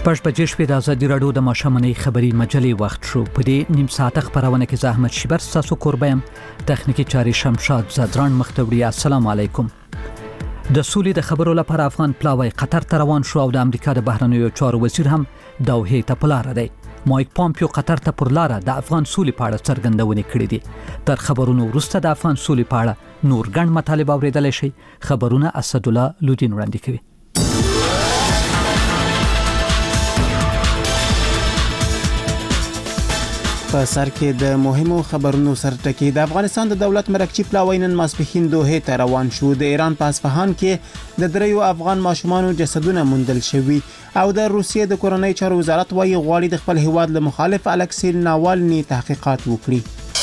شپږ بجې شپې د ازادي راډیو د ماشومنۍ خبري مجلې وخت شو. په دې نیم ساعته خبرونه کې زحمت شیبر تاسو قربایم تخنیکی چاري شمشاد زدران مختوری. السلام علیکم. د سولې د خبرو لپاره افغان پلاوی قطر ته روان شو او د امریکا د بهرنیو چارو وزیر هم دوحې ته په لار دی. مایک پامپیو قطر ته پر لار د افغان سولې په اړه څرګندونې کړې دي. تر خبرونو وروسته د افغان سولې په اړه نور ګڼ مطالب اوریدل شي. خبرونه اسدالله لودین وړاندې کوي. په سر کې د مهمو خبرونو سرټکی. د افغانستان د دولت مرکچی پلاوی نن ماسپښین دوحې ته روان شو. د ایران په اصفهان کې د دریو افغان ماشومانو جسدونه موندل شوي او د روسیې د کورنۍ چارو وزارت وايي غواړي د خپل هیواد له مخالف الکسی ناوالني تحقیقات وکړي.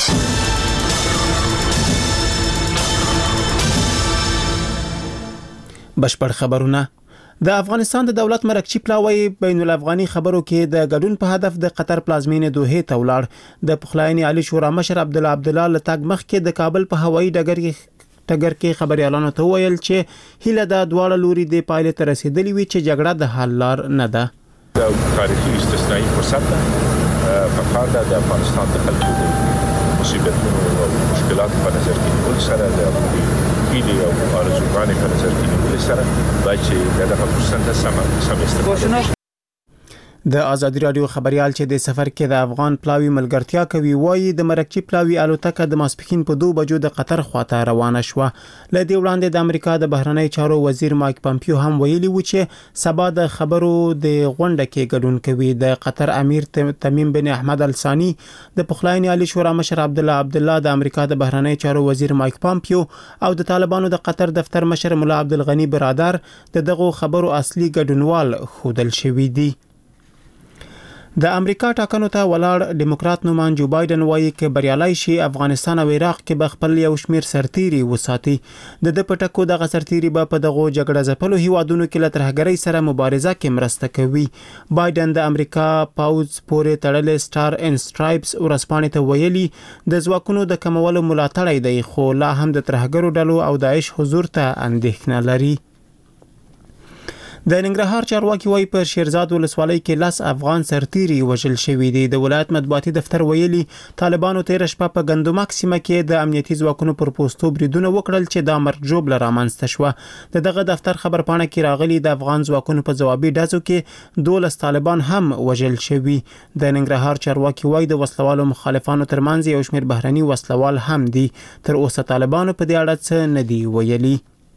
بشپړ خبرونه. د افغانستان د دولت مرکچی پلاوی بین الافغاني خبرو کې د ګډون په هدف د قطر پلازمینې دوحې ته ولاړ. د پخلاینې عالی شورا مشر عبدالله لتګ مخ کې د کابل په هوایي ډګر کې خبريالانو ته ویل چې هیله د دواړه لوري د پایلې ته رسیدلې وي چې جګړه د حل لار نه ده. د تاریخي استثنایی فرصت ده په کار د افغانستان د خلکو د مصیبتونو او مشکلاتو په نظر کې نیول سره د هیله او ارزوګانې په نظر کې نیول سره باید چې دغه فرصت سم استفاده. د ازادي راډیو خبريال چې د سفر کې د افغان پلاوی ملګرتیا کوي وایي د مرکچی پلاوی الوتکه د ماسپښین په 2 بجو د قطر خواته روانه شوه. لدې وړاندې د امریکا د بهرنی چارو وزیر مایک پامپیو هم ویلي و چې سبا د خبرو د غونډه کې ګډون کوي. د قطر امیر تمیم بن احمد الثانی، د پخلاینې عالی شورا مشر عبدالله د امریکا د بهرنی چارو وزیر مایک پامپیو او د طالبانو د قطر دفتر مشر مولا عبدالغنی برادر دغه خبرو اصلي ګډونوال خودل شوی دی. د امریکا ټاکنو ته ولاړ ډیموکرات نومان جو بایدن وایي چې بریالي شي افغانستان او عراق کې به خپل یو شمیر سرتيري وساتي. د پټکو د سرتيري په دغه جګړه ځپلو هیوادونو کې له ترهګرۍ سره مبارزه کې مرسته کوي. بایدن د امریکا پاوز پورې تړلې سټار ان سټرایپس ورسپانې ته ویلي د ځواکونو د کمولو ملاتړ دی، خو لا هم د ترهګرو ډلو او داعش حضور ته اندېښنه لري. د ننګرهار چارواکي وايي په شیرزاد ولسوالۍ کې 10 افغان سرتيري وژل شوي دي. د ولایت مطبوعاتي دفتر ویلي طالبانو تیر شپه په ګندمک سیمه کې د امنیتي ځواکونو پر پوسټو بریدونه وکړل چې د مرګ جوړ رامنځته شو. دغه دفتر خبرپاڼه کې راغلي د افغان ځواکونو په ځوابي ډزو کې 12 طالبان هم وژل شوي. د ننګرهار چارواکي وايي د وسلوالو مخالفانو ترمنځ یو شمېر بهرني وسلوال هم دي. تر اوسه طالبانو په دې اړه څه نه دی ویلي.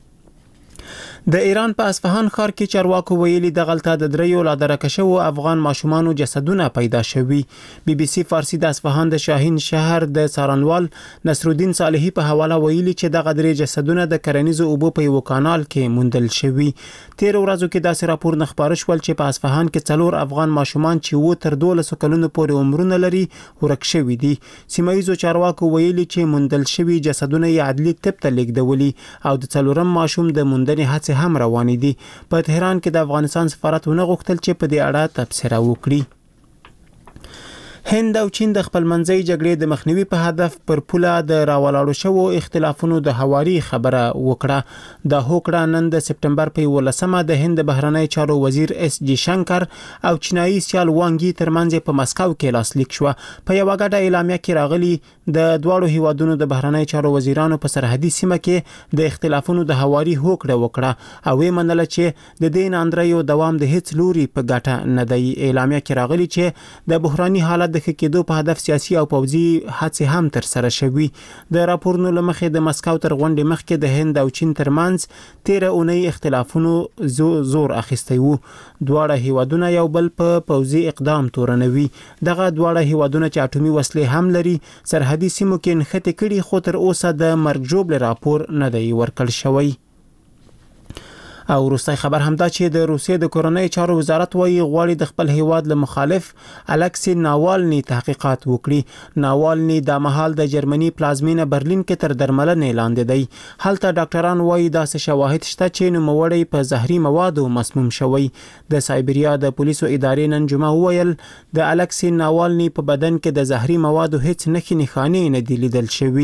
د ایران په اصفهان ښار کې چارواکو ویلي د غلطه د دریو لادرکه شو افغان ماشومانو جسدونه پیدا شوي. بي بي سي فارسی د اصفهان د شاهین شهر د سارنوال نصرالدین صالحي په حواله ویلي چې د غدري جسدونه د کرنیزو اوبو په یو کانال کې موندل شوي. تیر ورځو کې داسې راپور نه خبر شول چې په اصفهان کې 4 افغان ماشومان چې و تر 12 کلونو پورې عمرونه لري ورک شوي دي. سیمایي چارواکو ویلي چې موندل شوي جسدونه یې عدلي طب ته لیږدولي او د 4م ماشوم د موندنې هڅې هم روانې دي. په تهران کې د افغانستان سفارت ونه غوښتل چې په دې اړه تبصره وکړي. هند او چین د خپل منځي جګړې د مخنیوي په هدف پر پوله د راولاړو شوو اختلافونو د هواري خبره وکړه. د هوکړه نن د سپټمبر په 18مه د هند بهرنی چارو وزیر اس جی شنکر او چینایي سیال وانګي ترمنځ په مسکو کې لاسلیک شو. په یو غټه اعلامیه کې راغلي د دواړو هیوادونو د بهرنی چارو وزیرانو په سرحدي سیمه کې د اختلافونو د هواري هوکړه وکړه او یې منله چې د دین اندریو دوام د هیڅ لوري په ګټه نه دی. اعلامیه کې راغلي چې د بحراني حالت د کېدو په هدف سیاسي او پوځي هڅې هم تر سره شوي. د راپورونو لمخې د مسکو تر غونډې مخکې د هند او چین ترمنځ 13 اونۍ اختلافونو زور اخیستی وو. دواړه هیوادونه یو بل په پوځي اقدام تورنوي. دغه دواړه هیوادونه چې اټومي وسلې هم لري سرحدي سیمو کې نښتې کړي، خو تر اوسه د مرګ جوړ راپور نه دی ورکړل شوی. او روسي خبر هم دا چې د روسیې د کورنۍ چارو وزارت وايي غواړي د خپل هیواد له مخالف الکسی ناوالني تحقیقات وکړي. ناوالني د مهال د جرمني پلازمینه برلین کې تر درملنې لاندې دی. هلته ډاکټران وايي داسې شواهد شته چې نوموړی په زهري موادو مسموم شوی. د سایبریا د پولیسو ادارې نن جمعه وویل د الکسی ناوالني په بدن کې د زهري موادو هیڅ نښې نه دی لیدل شوی.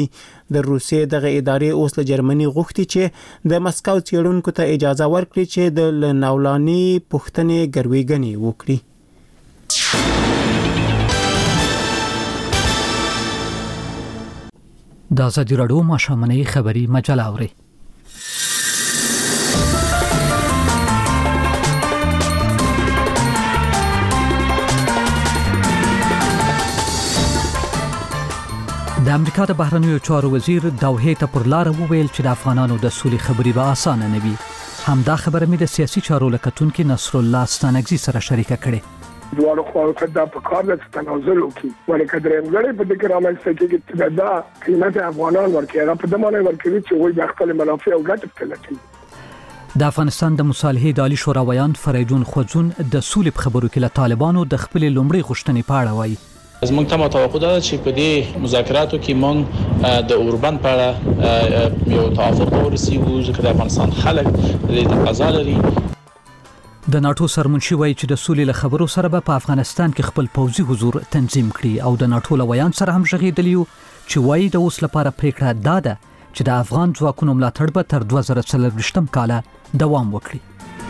د روسیې دغه ادارې اوس له جرمني غوښتي چې د مسکو څېړونکو ته اجازه ورکړي چې د ناولاني پوښتنې ګرویګنې وکړي. د ازادي راډیو ماښامنۍ خبری مجله اوري. د امریکا د بهرنیو چارو وزیر دوحې ته پر لار وویل چې د افغانانو د سولې خبرې به اسانه نه وي. همدا خبره مې د سیاسي چارو لکتونکو نصر الله ستانګزي سره شریکه کړې. دوه خو کدا په کار د تنازل وکي ولکه درېمګړې په دې کرامل سکه کې دا قیمت افغانان ورکړي په دمانه ورکړي چې وي د خپل منافع او ګټه تلکي. د افغانستان د مصالحې د عالی شورا ویان فریدون خوځون د سولې په خبرو کې له طالبانو د خپل لومړي غوښتنې په اړه وایي. از موږ ته توقع ده چې په دې مذاکراتو کې موږ د اوربند په اړه یو توافق ورسیږو چې د افغانستان خلک د تقاضا لري. د ناتو سرمنشي وایي چې د سولې له خبرو سره به په افغانستان کې خپل پوځي حضور تنظیم کړي او د ناتو له ویان سره هم ژغېدلی چې وایي د اوس لپاره پریکړه دا ده چې د افغان ځواکونو ملاتړ به تر 2024 کال دوام وکړي.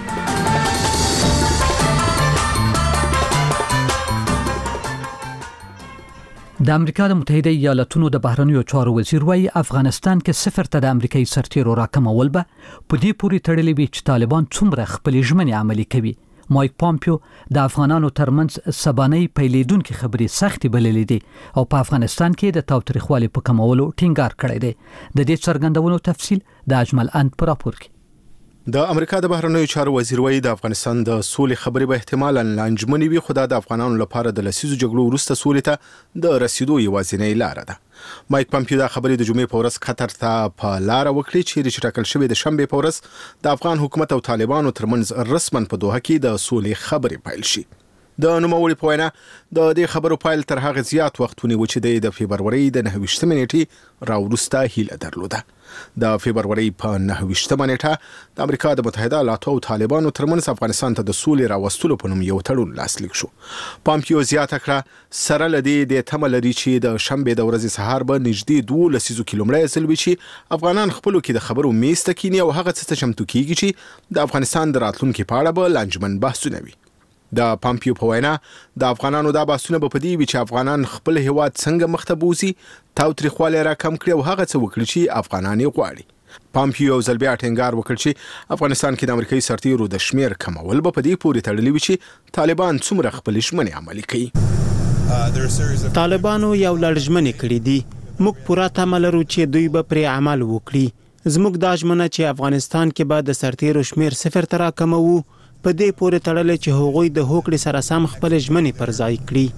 د امریکا د متحده ایالاتونو د بهرنیو چارو وزیر وایي افغانستان کې صفر ته د امریکایي سرتیرو راکمول به په دې پورې تړلې وي چې طالبان څومره خپل ژمنې عملي کوي. مایک پامپیو د افغانانو ترمنځ سبانۍ پیلېدونکې خبرې سختې بللې دي او په افغانستان کې د تاوتریخوالي په کمولو ټینګار کړی دی. د دې څرګندونو تفصیل د اجمل اند په راپور کې. د امریکا د بهرنیو چارو وزیر وایي د افغانستان د سولې خبرې به احتمالاً لانجمنې وي خو د افغانانو لپاره د لسیزو جګړو وروسته سولې ته د رسیدو یوازینۍ لار ده. مایک پامپیو دا خبرې د جمعې په ورځ قطر ته په لار وکړې چې ټاکل شوی د شنبه په ورځ د افغان حکومت او طالبانو ترمنځ رسماً په دوحه کې د سولې خبرې پیل شي. د نوموړي په وینا د دې خبرو پایل تر هغه زیات وخت ونیو چې د فبروري د 29 نیټې راوروسته هیله درلوده. د فبروري په 29 نیټه د امریکا د متحده ایالاتو او طالبانو ترمنځ افغانستان ته د سولې راوستلو په نوم یو تړون لاسلیک شو. پامپیو زیاته کړه سره لدی د تمل لري چې د شنبه د ورځې سهار به نږدې 12 کیلومتره ځل چې افغانان خپلو کې د خبرو میز ته کینی او هغه څه چمتو کیږي چې د افغانستان د راتلونکو په اړه به لانجمن بحثونه وي. د پامپیو په وینا د افغانانو دا بحثونه به پدې وي چې افغانان خپل هیواد څنګه مخته بوزي تاوتریخوالی را کم کړي او هغه څه وکړي چې افغانان یې غواړي. پامپیو ځل بیا ټینګار وکړ چې افغانستان کې د امریکایي سرتیرو د شمیر کمول به پدې پورې تړلې وي چې طالبان څومره خپل ژمنې عملي کوي. طالبانو یو لړژمنې کړې دي. موږ پوره تمه لرو چې دوی به پرې عمل وکړي. زموږ دا ژمنه چې افغانستان کې به د سرتیرو شمیر صفر ته راکموو په دې پورې تړلې چې هغوی د هوکړې سره سم خپل ژمنې پر ځای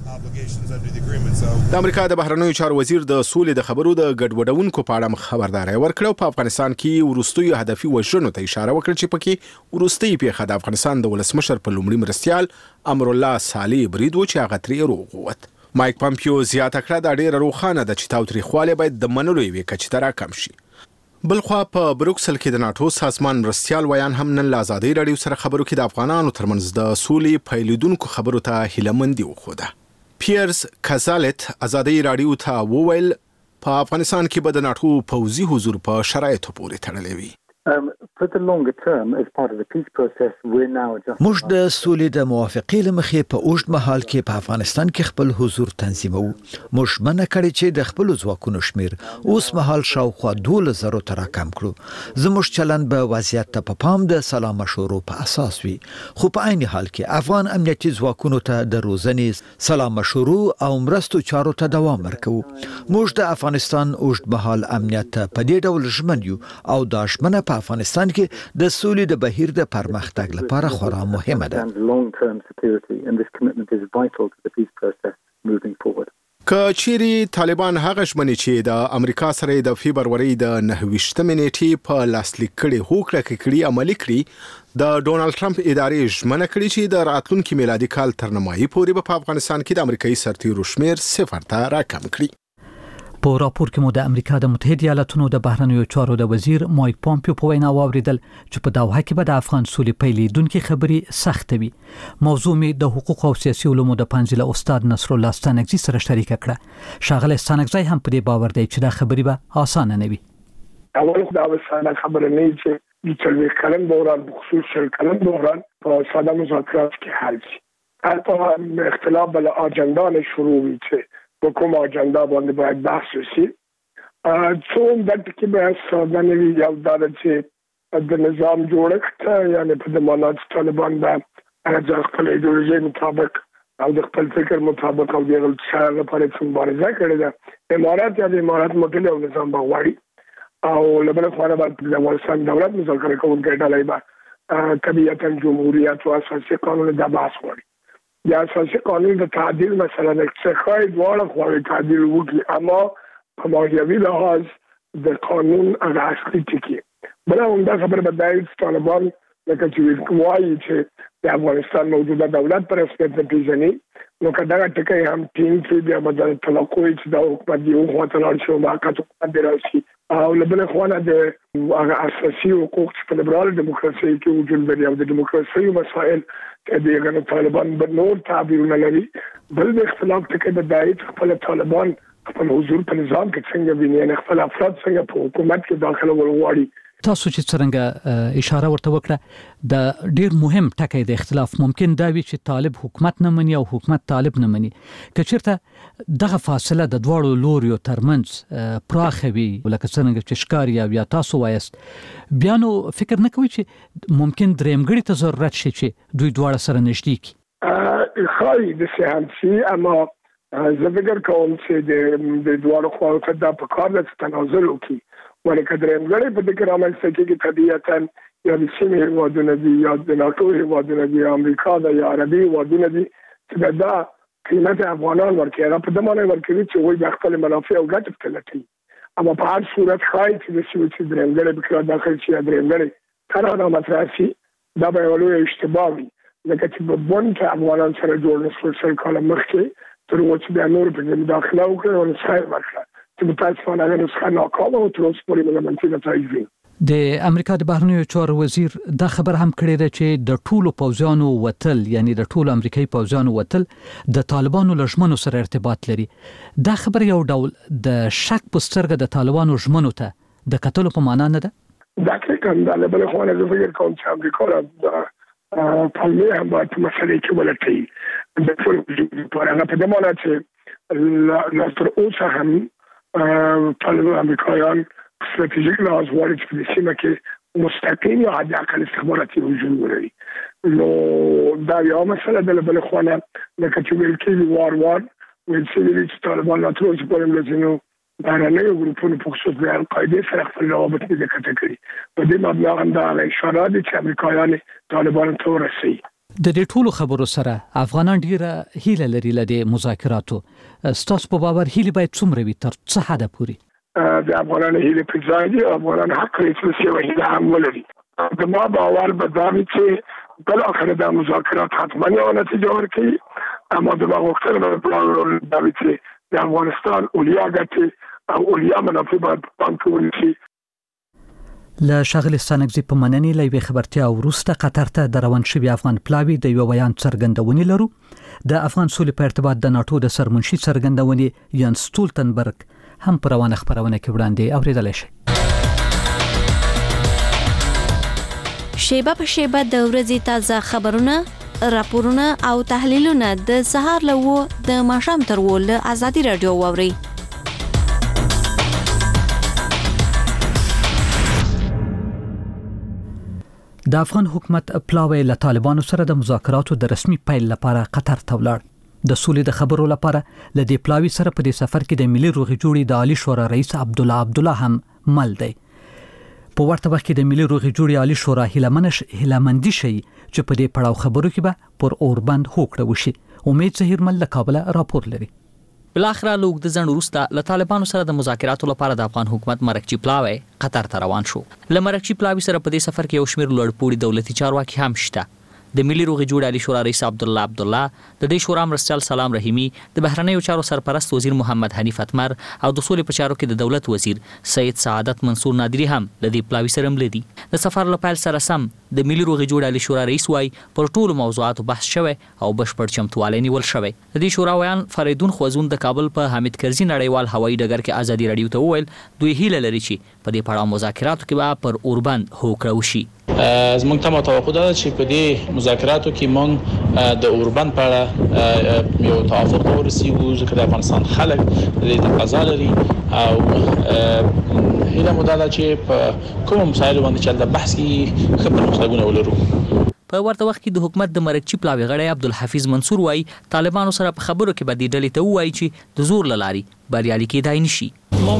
کړي. د امریکا د بهرنیو چارو وزیر د سولې د خبرو د ګډوډونکو په اړه خبرداري ورکړه او په افغانستان کې ورستوي هدفي وژنو ته اشاره وکړه چې پکې ورستي پیښه د افغانستان د ولسمشر په لومړي مرستيال امر الله صالح برید و چې هغه ترې روغوت. مایک پامپیو زیاته کړه دا ډیره روښانه ده چې تاوتریخوالی باید د منلو یوې کچې ته راکم شي. بلخوا په بروکسل کې د ناتو سازمان مرستيال ویان هم نن له ازادي راډیو سره خبرو کې د افغانانو ترمنځ د سولې پیلېدونکو خبرو ته هیلهمندي وښوده. پیرس کازالت ازادي راډیو ته وویل په افغانستان کې به د ناتو پوځي حضور په شرایطو پورې تړلی وي. موږ د سولې د موافقې لمخې په اوږد مهال کې په افغانستان کې خپل حضور تنظیمو. موږ منع کړی چې د خپل ځواکونو شمیر اوس مهال شاوخوا 12,000 ته راکم کړو. زموږ چلند به وضعیت ته په پام د سلا مشورو په اساس وي خو په عین حال کې افغان امنیتي ځواکونو ته د روزنې سلا مشورو او مرستو چارو ته دوام ورکوو. موږ د افغانستان اوږد مهال امنیت په دې ډول ژمن یو او دا ژمنه په افغانستان کې د سولې د بهیر د پرمختګ لپاره خورا مهمه ده. که چیرې طالبان هغه ژمنې چې د امریکا سره د فبروري د 29 نیټې په لاسلیک کړي هوکړه کړي عملي کړي د ډونالد ټرمپ ادارې ژمنه کړې چې د راتلونکي میلادي کال تر نیمایي پورې په افغانستان کې د امریکایي سرتیرو شمیر صفر ته راکم کړي. په راپور کې مو د امریکا د متحده ایالاتونو د بهرنیو چارو د وزیر مایک پامپیو په وینا واوریدل چې په دوحه کې به د افغان سولې پیلېدونکې خبرې سخت وي. موضوع می د حقوق او سیاسي علومو د پنځله استاد نصر الله ستانکزی سره شریک کړه. شاغله ستانکزی هم په دې باور دی چې دا خبرې به اسانه نه وي. اول خو دا وسانه خبره نه چې د چلوي کلن دوران بخصوص شل کلن دوران په ساده مذاکرات کې حل شي. البته اختلاف بل اجندا شروع وي چې په کوم اجندا باندې باید بحث وشي. څو د کې به ساده نه وي یو دا چې د نظام جوړښت یعنی په ضمانت طالبان به د خپل ایدئولوژي مطابق او د خپل فکر مطابق او د غلطۍ لپاره مبارزه کړې ده. امارات یا د امارات مدل او نظام بغواړي او لبنان خو باندې د افغانستان دولت مذاکره کوونکې ډلې به طبيعتا جمهوریت او اساسي قانون د بحث وړي. د اساسي قانون د تعدیل مثلا د څخه دواړه خواوې تعدیل وکړي اما په ماهیوي لحاظ د قانون هغه اصلي ټکی بل هم دا خبر بدایي طالبان لکه چې وایي چې د افغانستان موجوده دولت پر رسمیت نه پیژني نو کدا ټکی هم ټیم کې بیا بدل توقع چې دا حکومت دی او خاطر شو واقعیت حکومت راشي او لبنان خوانه د اساسي حقوق په لیبرال دیموکراسي کې وجود لري او د دیموکراسي مسائل د غنو طالبان په نور تعبیرونه لري. بل د اختلاف ټکی د دایت خپل طالبان خپل حضور په نظام کې څنګه ویني خپل افراد څنګه په حکومت کې داخله ولغواړي. تاسو چې څنګه اشاره ورته وکړه د ډیر مهم ټکی د اختلاف ممکن دا وي چې طالب حکومت نه مني او حکومت طالب نه مني. کچیرته دغه فاصله د دواړو لوریو ترمنځ پراخوي لکه څنګه چې ښکاری یا تاسو وایست بیا نو فکر نه کوي چې ممکن درېمګړي ته ضرورت شي چې دوی دواړه سره نږدې کی. خای د سیاسي اما زه فکر کوم چې د دواړو خواو ته د پکار د تنازل وکړي ولکه درېمګړي په دې کې رامنځته کېږي طبيعتا یا د سیمې هیوادونه دي یا د ناتو هیوادونه دي امریکا د یا عربي هیوادونه دي چې دا قیمت افغانان ورکړي هغه په دمانه ورکړي چې وایي د خپل منافع او ګټه تلټي اما په هر صورت خای چې د سیمې درېمګړي به کړه داخل شي درېمګړي تر هغه متراسي دا به ولوي اشتباه وي لکه چې په بون کې افغانان سره جوړ نشول سره کاله مخکې تر وڅ د نور په داخله او کړو نو ځای ورکړه چې متاسفانه هغه نسخه ناکامه او تر اوسه پورې موږ منځ ته راځي. د امریکا د بهرنیو چارو وزیر دا خبر هم کړی دی چې د ټولو پوځیانو وتل یعنی د ټولو امریکایي پوځیانو وتل د طالبانو لژمنو سره ارتباط لري. دا خبر یو ډول د شک په سترګه د طالبانو ژمنو ته د قتل په معنا نه ده. دا کې دا له بل خو نه فکر کوم چې امریکا طالبان هم باید مسلې کې ولټي د ټول په هغه په دمانه چې لا تر اوسه هم طالبان امریکایان استراتیژیک لحاظ وارد چې په سیمه کې مستقیم یا حد اقل استخباراتي هجوم ولري. نو دا یو مسله ده بل خو نه لکه چې ویل کېږي وار ویل چې طالبان لا تر اوسه پورې لږینو بهرنیو ګروپونو په خصوص د القاعده سره خپل روابط نه کټ کړي. په دې مبنا هم دا اشاره ده چې امریکایان طالبان ته ورسي. د دې ټولو خبرو سره افغانان ډیره هیله لري لدې مذاکراتو. ستاسو په باور هیله باید څومره وي تر څه حد پورې؟ د افغانانو هیله په ځای دي افغانان حق لري چې یو هیله هم ولري. د ما باور به دا وي چې بل اخر د مذاکرات حتما یو نتیجه ورکړي اما د وختونو په اړه دا وي چې د افغانستان اولیا ګټي او اولیا منافع باید پام کوي. له شاغل ستانکزی په مننې لوي خبرتیا ورسته قطر ته د روان شوی افغان پلاوی د یو بیان څرګندونې لرو. د افغان سولې په ارتباط د ناتو د سرمنشي څرګندونې یان سټولتنبرګ هم پر روانه خبرونه کې وړاندې اوریدل شي. شیبه په شیبه د ورځې تازه خبرونه، راپورونه او تحلیلونه د سهار له د ماښام تر ول ازادي رادیو ووري. د افغان حکومت پلاوی له طالبانو سره د مذاکراتو د رسمي پیل لپاره قطر ته ولاړ. د سولې د خبرو لپاره ل دې پلاوی سره په دې سفر کې د ملي روغې جوړې د عالی شورا رئیس عبدالله هم مل دی. په ورته وخت کې د ملي روغې جوړې عالی شورا هیلمندي شي چې په دې پړاو خبرو کې به پر اوربند هوکړه وشي. امید زهیر مل له کابل راپور لري. بلاخره لوګ د ځن وروسته له طالبانو سره د مذاکراتو لپاره د افغان حکومت مرکچی پلاوی قطر ته روان شو. له مرکچی پلاوی سره په دې سفر کې یو شمېر لوړپوړي دولتي چارواکي هم شته. د ملي روغې جوړې عالی شورا رئیس عبدالله د دې شورا مرستیال سلام رحیمی، د بهرنیو چارو سرپرست وزیر محمد حنیف اتمر او د سولې په چارو کې د دولت وزیر سید سعادت منصور نادری هم د دې پلاوي سره مل دي. د سفر له پیل سره سم د ملي روغې جوړې عالی شورا رئیس وای پر ټولو موضوعاتو بحث شوی او بشپړ چمتوالی نیول شوی. د دې شورا ویان فریدون خوازون د کابل په حامد کرزي نړیوال هوایي ډګر کې ازادي رادیو ته وویل دوی هیله لري چې په دې پړاو مذاکراتو کې به پر اوربند هوکړه وشي. زموږ ته توقع ده چې په دې مذاکراتو کې موږ د اوربند په اړه یو توافق ته ورسیږو، ځکه د افغانستان خلک د تقاضا لري او هیله مو ده چې په کوم مسایلو باندې چې د بحث کې ښه پرمختګونه ولرو. په ورته وخت کې د حکومت د مرکچی پلاوي غړی عبدالحفیظ منصور وایي طالبانو سره په خبرو کې به دې ډلې ته ووایي چې د زور له لارې بریالي کېدای نشي.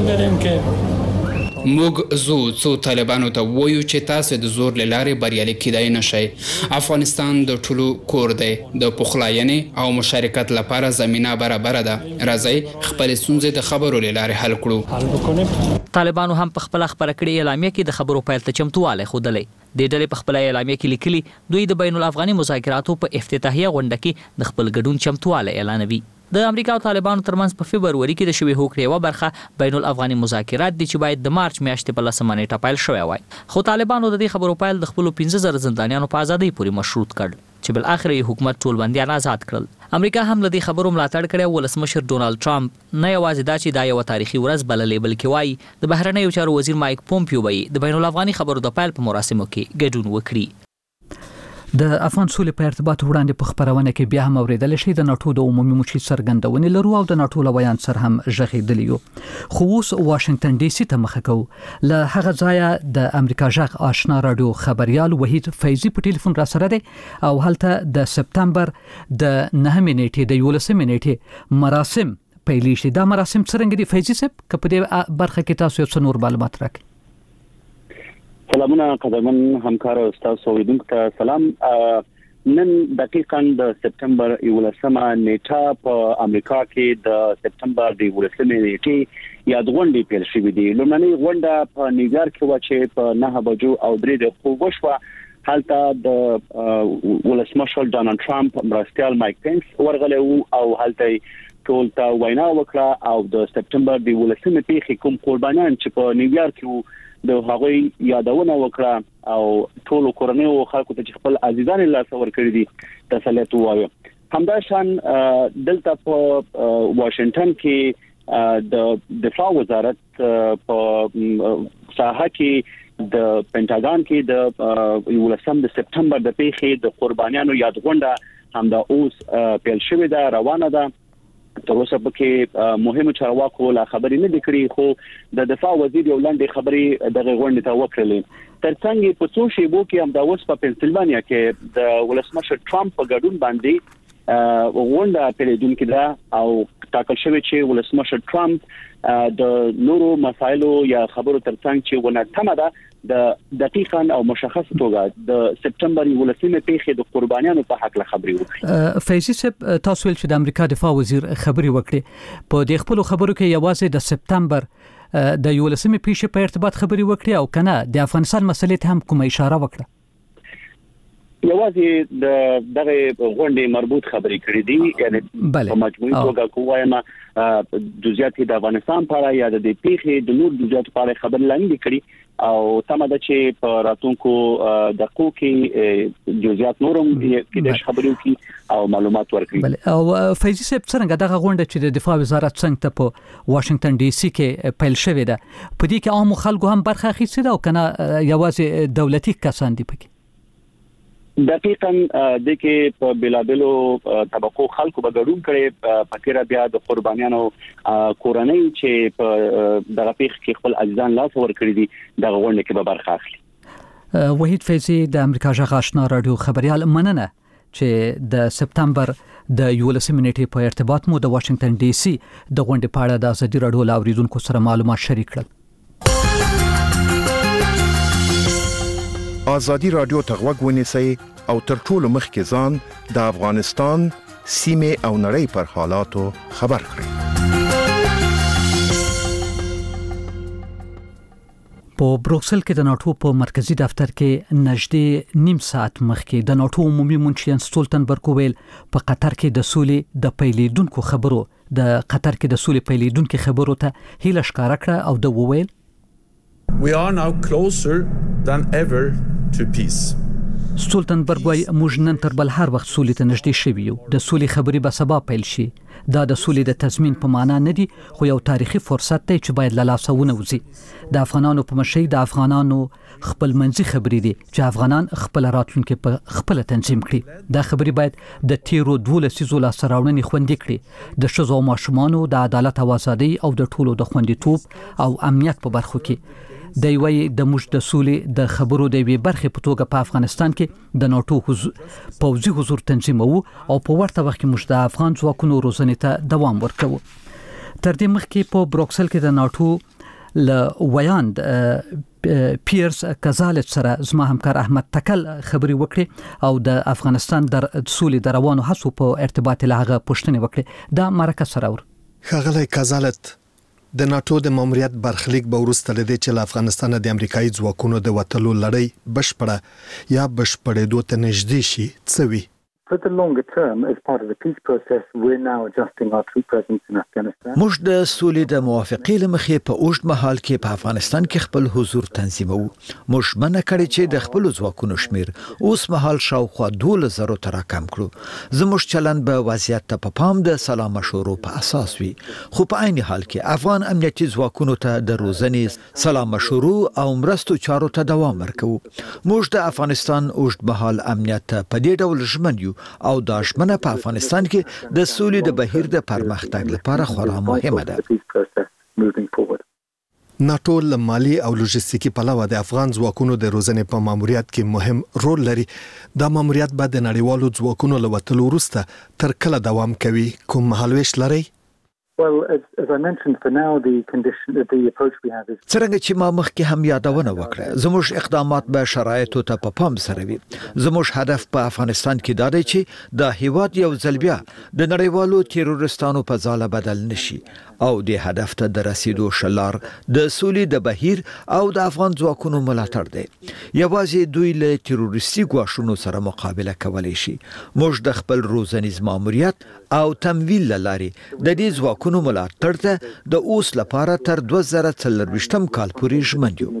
موږ زو څو طالبانو ته وایو چې تاسو د زور له لارې بریالي کېدای نشئ. افغانستان د ټولو کور دی، د پخلاینې او مشارکت لپاره زمينه برابر ده. راځي خپل ستونزې د خبرو له لارې حل کړو. طالبانو هم په خپل خبره کړې اعلامیه کې د خبرو پیل ته چمتوالی ښودلی. د ډلې په خپل اعلامیه کې لیکلي دوی د بین الافغاني مذاکراتو په افتتاحیه غونډه کې د خپل ګډون چمتوالی اعلانوي. د امریکا او طالبانو ترمنځ په فبروري کې د شوې هوکړې یوه برخه بین الافغاني مذاکرات دي چې باید د مارچ میاشتې په 10 نیټه پیل شوی وای، خو طالبانو د دې خبرو پیل د خپلو 15000 زندانیانو په ازادۍ پورې مشروط کړ چې بل اخر یې حکومت ټول بندیان آزاد کړل. امریکا هم له دې خبرو ملاتړ کړی. ولسمشر ډونالد ټرمپ نه یوازې دا چې دا یو تاریخي ورځ بللې بلکې وایي د بهرنیو چارو وزیر مایک پومپیو به د بین الافغاني خبرو د پیل په مراسمو کې ګډون وکړي. د افغان سولې په ارتباط وړاندې په خبرونه کې بیا هم اوریدل شي د ناتو د عمومي مشر څرګندونې لرو او د ناتو له بیان سره هم ژغېدلی یو. خو اوس واشنگټن ډي سي ته مخه کوو. له هغه ځایه د امریکا ژغ آشنا رادیو خبريال وحید فیضی په ټلیفون را سره دی او هلته د سپتمبر د 9 نیټې د 11 نیټې مراسم پیل شي. دا مراسم څنګه دي فیضی صاحب؟ که په دې برخه کې تاسو یو څه نور معلومات راکړئ. سلامونه قدرمن همکار او استاد اوریدونکو ته سلام. نن دقیقاً د سپتمبر 11 نیټه په امریکا کې د سپتمبر د 11 نیټې یاد غونډې پیل شوې دي. لومړنۍ غونډه په نیویارک کې و چې په 9 بجو او 3 دقیقو وشوه. هلته د ولسمشر ډونالد ټرمپ مرستیال مایک پینس ورغلی او هلته ټول ته وینا وکړه او د سپتمبر د 11 پیښې کوم قربانیان چې په نیویارک کې د هغوی یادونه وکړه او ټول کورنیو خلکو ته خپل عزیزان له لاس ورکړي دي تسلیت وایي. همداشان دلته په واشنگټن کې د دفاع وزارت په ساحه کې د پینټاګان کې د 11 سپتمبر د پیښې د قربانیانو یاد غونډه همدا اوس پیل شوې ده، روانه ده. تر اوسه پکې مهمه چارواکو لا خبرې نه دي کړې، خو د دفاع وزیر یو لاندې خبرې د غونډې ته وکړلې. ترڅنګ په څو شیبو کې هم د اوس په پنسلوانیا کې د ولسمشر ټرمپ په ګډون باندې غونډه پیلېدونکې ده او ټاکل شوی چې ولسمشر ټرمپ د نورو مسایلو یا خبرو ترڅنګ چې ونه تمه ده د دقیقاً او مشخص توګه د سپتمبر 11 پیښې د قربانیانو په حق له خبري وکړي. فیضی صاحب تاسو ول چې د امریکا دفاع وزیر خبري وکړي په د خپل خبرو کې یوازې د سپتمبر د 11 پیښې په ارتباط خبري وکړي او کنه د افغانستان مسلې ته هم کومه اشاره وکړه؟ یوازې دغه غونډې مربوط خبرې کړې دي، یعنی په مجموعي توګه کومه جزئیات د افغانستان په اړه یا د پیښې د نور جزئیات په اړه خبرې لاندې کړي او تمه ده چې په راتلونکو دقیقو کې جزئیات نورم کې خبرې وکړي او معلومات ورکړي. بله او فیضی صاحب څنګه دغه غونډه چې د دفاع وزارت څنګه ته په واشنگټن ډي سي کې پیل شوې ده په دې کې عام خلکو هم برخه اخیستې ده او کنه یوازې دولتي کسان دي پکې؟ دقیقاً د کې په بلابلو طبقو خلکو به ګډون کړي. پکې بیا د قربانیانو کورنۍ چې په دغه پیښه کې خپل عزیزان لاس ورکړي دي د غونډې کې به برخه اخلي. وحید فیضی د امریکا ژغ آشنا رادیو خبريال، مننه چې د سپتمبر د 11 نیټې په ارتباط مو د واشنگټن ډي سي د غونډې په اړه د ازادي رادیو لاوریدونکو سره معلومات شریک کړل. ازادي رادیو ته غوږ ونیسئ او تر ټولو مخکې ځان د افغانستان سیمه او نړۍ پر حالاتو خبر کړئ. په بروکسل کې د ناتو په مرکزی دفتر کې نږدې نیم ساعت مخکې د ناتو عمومي منشي سټولټنبرګ ویل په قطر کې د سولې د پیلیدونکو خبرو ته هیله ښکارا کړه او د وویل We are now closer than ever to peace. سټولټنبرګ وايي موږ نن تر بل هر وخت سولې ته نږدې شوي یو. د سولې خبرې به سبا پیل شي. دا د سولې د تضمین په معنا نه دي خو یو تاریخي فرصت دی چې باید له لاسه ونوځي. د افغانانو په مشرۍ د افغانانو خپل منځي خبرې دي چې افغانان خپل راتلونکي په خپل تنظیم کړي. دا خبرې باید د تیرو 12 لسیزو لاسته راوړنې خوندي کړي د ښځو او ماشومانو د عدالت او ازادۍ او د ټولو د خوندیتوب او امنیت په برخو کې. د وی د موږ د سولې د خبرو د وی برخه په توګه په افغانستان کې د ناتو پوځي حضور تنظیمو او په ورته وخت کې موږ د افغان ځواکونو روزنې ته دوام ورکوو. تر دې مخکې په بروکسل کې د ناتو ل ویاند پیرس کزالت سره زما همکار احمد تکل خبري وکړي او د افغانستان د سولې د روانو هڅو په ارتباط له هغه پوښتنه وکړي. دا مرکه سره ور خغلی کزالت د ناتو د ماموریت برخلیک به ورسته لدی چې له افغانستان د امریکایي ځواکونو د وټلو لړۍ بشپړه یا بشپړېدو ته نږدې شي څه وی؟ For the longer term, as part of the peace process, we're now adjusting our troop presence in Afghanistan. موږ د سولې د موافقې لمخې په اوږد مهال کې په افغانستان کې خپل حضور تنظیمو. موږ منع کړی چې د خپل ځواکونو شمیر اوس مهال شاوخوا 12,000 ته راکم کړو. زموږ چلند به وضعیت ته په پام د سلام مشورو په اساس وي. خو په عین حال کې افغان امنیتي ځواکونو ته د روزنې سلام مشورو او مرستو چارو ته دوام ورکوو. موږ د افغانستان اوږد مهال امنیت په دې ډول ژمن یو او د اشمنه په افغانستان کې د سولې د بهیر د پرمختګ لپاره خورا مهمه ده. ناتو له مالی او لوجستیکي پلوه د افغان ځواکونو د روزنې په ماموریت کې مهم رول لري. دا ماموریت به د نړیوالو ځواکونو له وټلو وروسته تر کله دوام کوي؟ کوم مهالويش لري؟ Well, as I mentioned, for now the approach we have is څنګه چې ما مخکې هم یادونه وکړه زموږ اقدامات به شرایطو ته په پام سره وي. زموږ هدف په افغانستان کې دا دی چې د هیواد یو ځل بیا د نړیوالو تیرورستانو په ځاله بدل نشي او د هدف ته د رسیدو شلار د سولې د بهیر او د افغان ځواکونو ملاتړ دی. یوازې دوی له تیرورستي ګواښونو سره مقابله کولی شي. موږ د خپل روزنیز ماموریت او تمویل لاري د دې ځواکونو ملاتړ ته د اوس لپاره تر 2024 کال پورې ژمن یو.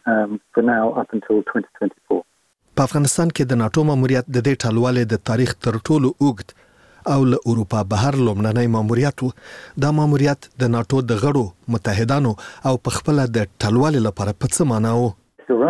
په افغانستان کې د ناتو ماموریت د دې ټالواله د تاریخ تر ټولو اوږد او له اروپا بهر لومړنی ماموریت و. دا ماموریت د ناتو د غړو متحدانو او په خپل د ټالواله لپاره په څه معنا و؟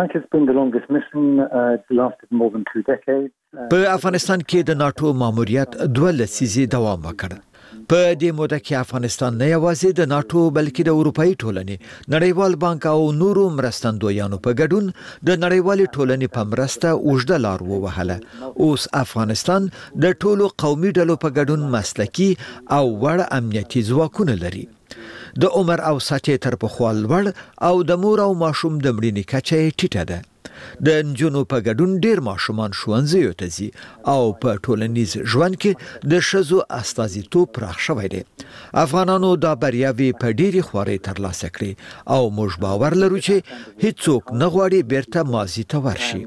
په افغانستان کې د ناتو ماموریت 2 لسیزې دوام وکړ. په دې موده کې افغانستان نه یوازې د ناتو بلکې د اروپאי ټولنې، نړیوال بانک او نورو مرستندویانو په ګډون د نړیوال ټولنې په مرسته اوږده لار ووهله. اوس افغانستان د ټولو قومي ډلو په ګډون مسلکي او وړ امنیتي ځواکونه لري. د عمر او سطح تر پخوا لوړ او د مور او ماشوم د مړینې کچه ټیټه ده. د نجونو په ګډون ډیر ماشومان ښوونځیو ته ځي او په ټولنیز ژوند کې د ښځو استازیتوب پراخ شوی دی. افغانانو دا بریاوې په ډیرې خوارۍ ترلاسه کړې او موږ باور لرو چې هیڅوک نه غواړي بیرته ماضي ته ورشي.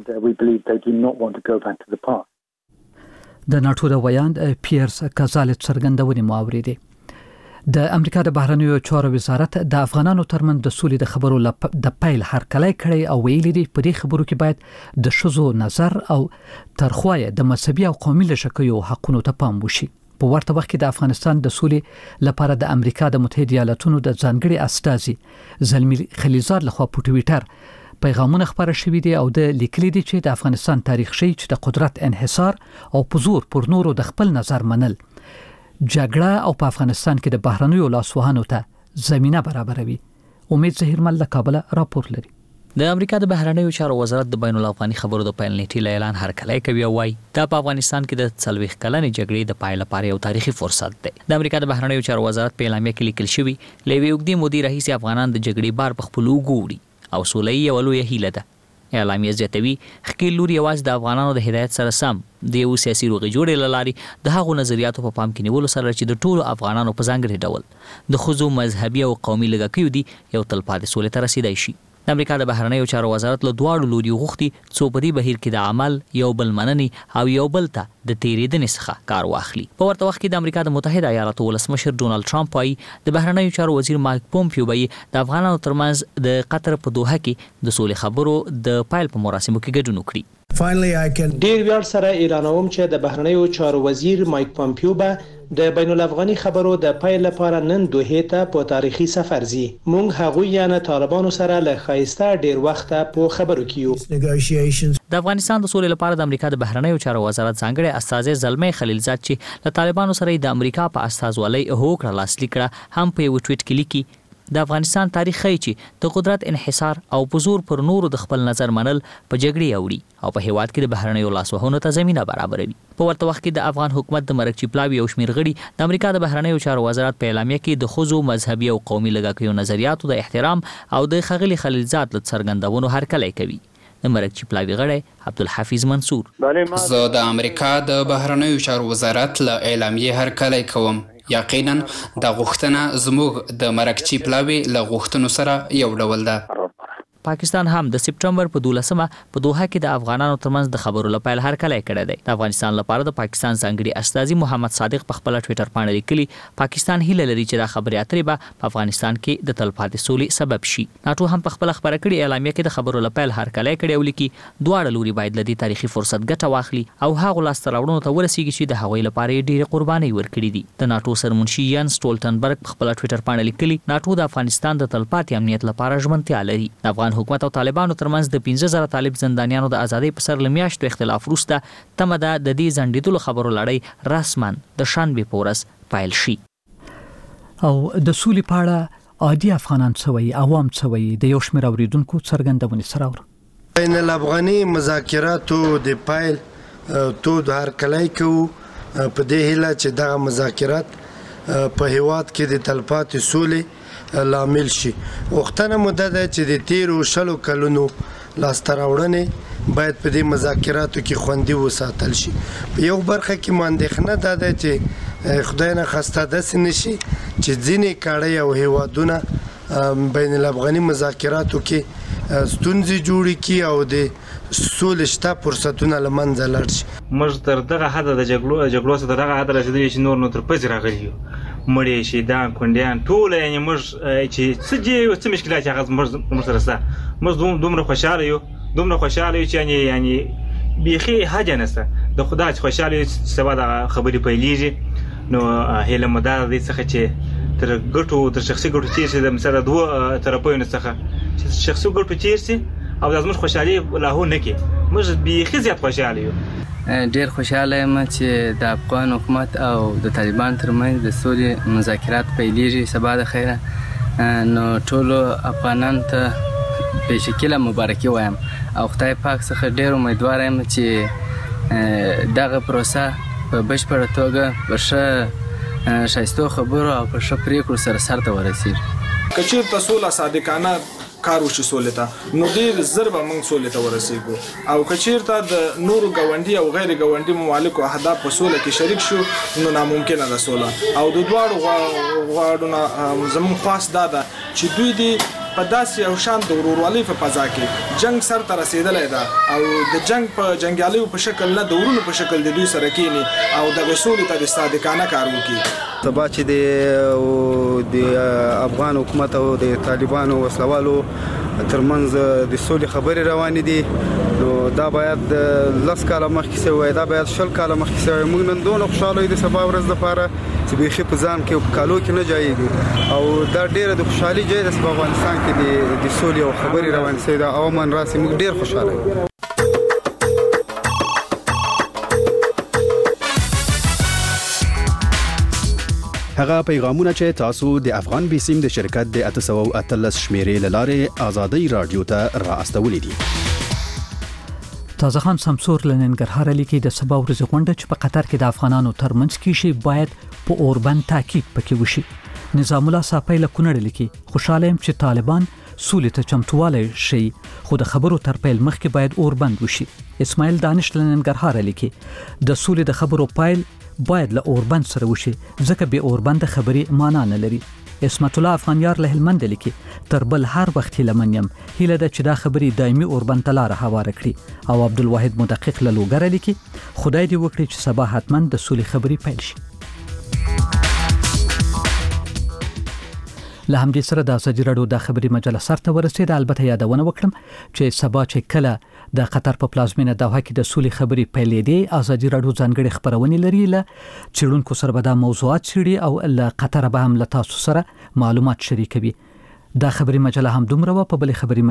د ناتو د ویاند پیرس کزالت څرګندونې مو اوریدې. د امریکا د بهرنیو چارو وزارت د افغانانو ترمن د سولې د خبرو د پیل هرکلی کړی او ویلي دی په دې خبرو کې باید د شذو نظر او ترخوایه د مذهبي او قومي لشکیو حقونو ته پام وشي. په ورته وخت کې د افغانستان د سولې لپاره د امریکا د متحده ایالاتونو د ځانګړي استازي زلمی خلیزاد لخوا په ټویټر پیغامونه خبره شوې دي او د لیکلي دي چې د افغانستان تاریخ شي چې د قدرت انحصار او پزور پر نورو د خپل نظر منل جګړه او په افغانستان کې د بهرنیو لاسوهانو ته زمينه برابروي. امید زهیرمل له کابل راپور لري. د امریکا د بهرنیو چارو وزارت د بین الافغاني خبرو د پیل نیټې اعلان هرکلی کوي او وايي دا په افغانستان کې د 40 کلنې جګړې د پای لپاره یو تاریخي فرصت دی. د امریکا د بهرنیو چارو وزارت په اعلامیه کې لیکل شوی لوي وګړي مودي رئیس افغانان د جګړې بار په خپل وګوري او سولې یو لوی هیله ده. اعلامیه زیاتوي خکیل لوري یوازې د افغانانو د هدایت سره سم د یو سیاسي روغې جوړې لاري د هغو نظریاتو په پام کې نیولو سره چې د ټولو افغانانو په ځانګړي ډول د خزو مذهبي او قومي لږکیو دي یو تلپاتې سولې ته رسیدای شي. د امریکا د بهرنیو چارو وزارت له دواړو لوري غوښتي څو په دې بهیر کې د عمل یو بل منني او یو بل ته د تیریدنې څخه کار واخلي. په ورته وخت کې د امریکا د متحده ایالاتو ولسمشر ډونالد ټرمپ وايي د بهرنیو چارو وزیر مایک پومپیو به د افغانانو ترمنځ د قطر په دوحه کې د سولې خبرو د پایل په مراسمو کې ګډون وکړي. ډیر ویاړ سره اعلانوم چې د بهرنیو چارو وزیر مایک پومپیو به د بین الافغاني خبرو د پایل لپاره نن دوحه ته په تاریخي سفر ځي. مونږ هغوی یعنی طالبانو سره له خایسته ډیر وخت په خبرو کې د افغانستان د سولې لپاره د امریکا د بهرنیو چارو وزارت ځانګړي استاذ زلمي خلیلزاد چې له طالبانو سره د امریکا په استازولۍ هوکړه لاسلیک کړه هم په یو ټویټ کې لیکي د افغانستان تاریخ ښیي چې د قدرت انحصار او په زور پر نورو د خپل نظر منل په جګړې اوړي او په هیواد کې د بهرنیو لاسوهنو ته زمينه برابروي. په ورته وخت کې د افغان حکومت د مرکچی پلاوی او شمیر غړي د امریکا د بهرنیو چارو وزارت په اعلامیه کې د خزو مذهبي او قومي لږکیو نظریاتو د احترام او د خغلی خلیلزاد له څرګندونو هرکلی کوي. د مرکچی پلاوی غړي عبدالحفیظ منصور زه د امریکا د بهرنیو چارو وزارت له اعلامیه هرکلی کوم. یقینا د غوښتنه زموږ د مرکچی پلاوی له غوښتنو سره یو ډول ده. پاکستان هم د سپټمبر په 12مه په دوحه کې د افغانانو ترمنځ د خبرو لپاره هرکلی کړی دی. د افغانستان لپاره د پاکستان ځانګړي استاذي محمد صادق په خپل ټویټر باندې لیکلي پاکستان هیله لري چې د خبرې اترې به په افغانستان کې د تلپاتې سولې سبب شي. ناتو هم په خپل خبره کړې اعلامیه کې د خبرو لپاره هرکلی کړی او لیکي دواړه لوري باید له دې تاریخي فرصت ګټه واخلي او هغه لاسته راوړنو ته ورسیږي چې د هغوی لپاره ډېرې قربانۍ ورکړي دي. د ناتو سرمنشي یان سټولټنبرګ په خپل ټویټر باندې لیکلي ناتو د افغانستان د تلپاتې امنیت لپاره ژمنتیا لري. د افغان حکومت او طالبانو ترمنځ د 15000 طالب زندانیانو د ازادۍ په سر لمیاشتو اختلاف وروسته تمه ده د دې ځنډېدلو خبرو لړۍ رسما د شنبې په ورځ پیل شي. او د سولې په اړه عادي افغانان څوي عوام څوي د یو شمېر اوریدونکو څرګندونې سره ور بین الافغاني مذاکراتو د پایل تو د هرکلی کوو په دې هیله چې دغه مذاکرات په هیواد کې د تلپاتې سولې لامل شي. وختونه مده ده چې د تیرو 60 کلونو لاسته راوړنې باید په دې مذاکراتو کې خوندي وساتل شي. په یو برخه کې ماندېښنه ده چې خدای نه خواسته داسې نشي چې ځینې کاڼۍ او هیوادونه بین الافغاني مذاکراتو کې ستونزې جوړې کړي او د سولې شته فرصتونه له منځه لاړ شي. موږ تر دغه حده د جګړو څخه تر هغه حده رسېدلي چې نور تر پزې راغلي یو مړی شهیدان کونډیان ټول یعنی موږ چې څه مشکلات هغه موږ سره شته. موږ دومره خوشحاله یو چې یعنی بیخي حاجه نشته د خدای چې خوشحاله یو چې سبا د خبرې پیلېږي. نو هیله مو دا دې څخه چې تر ګټو تر شخصي ګټو تېر شي د مثلا دوه طرفونو څخه چې شخصي ګټو تېر شي او د زموږ خوشحالي لاهو نه کې موږ بیخي زیات خوشحاله یو. ډیر خوشاله یم چې د افغان حکومت او د طالبان ترمنځ د سولې مذاکرات پیلېږي سبا د خیره. نو ټولو افغانانو ته بېشکله مبارکي وایم او خدای پاک څخه ډیر امیدوار یم چې دغه پروسه په بشپړه توګه په ښه ښایستو خبرو او په ښه پریکړو سره سرته ورسېږي. که چېرته سوله صادقانه کار وشي سولې ته نو ډېر زر به موږ سولې ته ورسېږو او که چېرته د نورو ګاونډي او غیر ګاونډي ممالکو اهداف په سوله کې شریک شو نو ناممکنه ده سوله. او د دواړو غواړو نه زموږ خواست دا ده چې دوی دې په داسې او شان د ورورولۍ په فضا کې جنگ سر ته رسېدلی ده او د جنگ په جنګیالیو په شکل نه د ورونو په شکل د دوی سره کېني او دغه سولې ته د صادقانه کار وکړي. سبا چې د افغان حکومت او د طالبانو وسلوالو ترمنځ د سولې خبرې روانې دي نو دا باید 10 کاله مخکې شوی وای دا باید 20 کاله مخکې شوی. موږ نن دونه خوشاله یو د سبا ورځ لپاره چې بیخي په ځان کې په کالو کې نه جایږي او دا ډیره د خوشحالي ځای د افغانستان کې د سولې او خبرې روانې سي دا او من راسي موږ ډیر خوشاله یو. هغه پیغامونه چې تاسو د افغان بیسیم د شرکت د 813 شمیرې لاره آزادۍ رادیو ته را استولې دي. تازه خان سمسور لننګرهار لیکي د سبا ورځ غونډه چې په قطر کې د افغانانو ترمنځ کې شي باید په اوربند تاکید پکې وشي. نظام الله صافی له کونړ لیکي خوشاله يم چې طالبان سولې ته چمتواله شي خو د خبرو تر پیل مخکې باید اوربند وشي. اسماعیل دانش لننګرهار لیکي د سولې د خبرو پیل باید له اوربند سره وشي ځکه به اوربند خبري معنا نه لري. اسمت الله افغانیار له هلمند لیکي تر بل هر وخت لمنیم هیله د چې دا خبري دایمي اوربند تلاره هواره کړي او عبدالواحد مدقق له لوګر لیکي خدای دې وکړي چې سبا حتما د سولې خبري پیل شي. له همدې سره د ازادي راډیو د خبري مجله سرته ورسېده. البته یادونه وکړم چې سبا چې کله د قطر په پلازمینه دوحه کې د سولې خبري پیلېدې ازادي راډیو ځانګړي خبرونه لري له چیرونکو سره به دا موضوعات چیري او له قطر به هم له تاسو سره معلومات شریکوي. دا خبري مجله هم دومره په بل خبري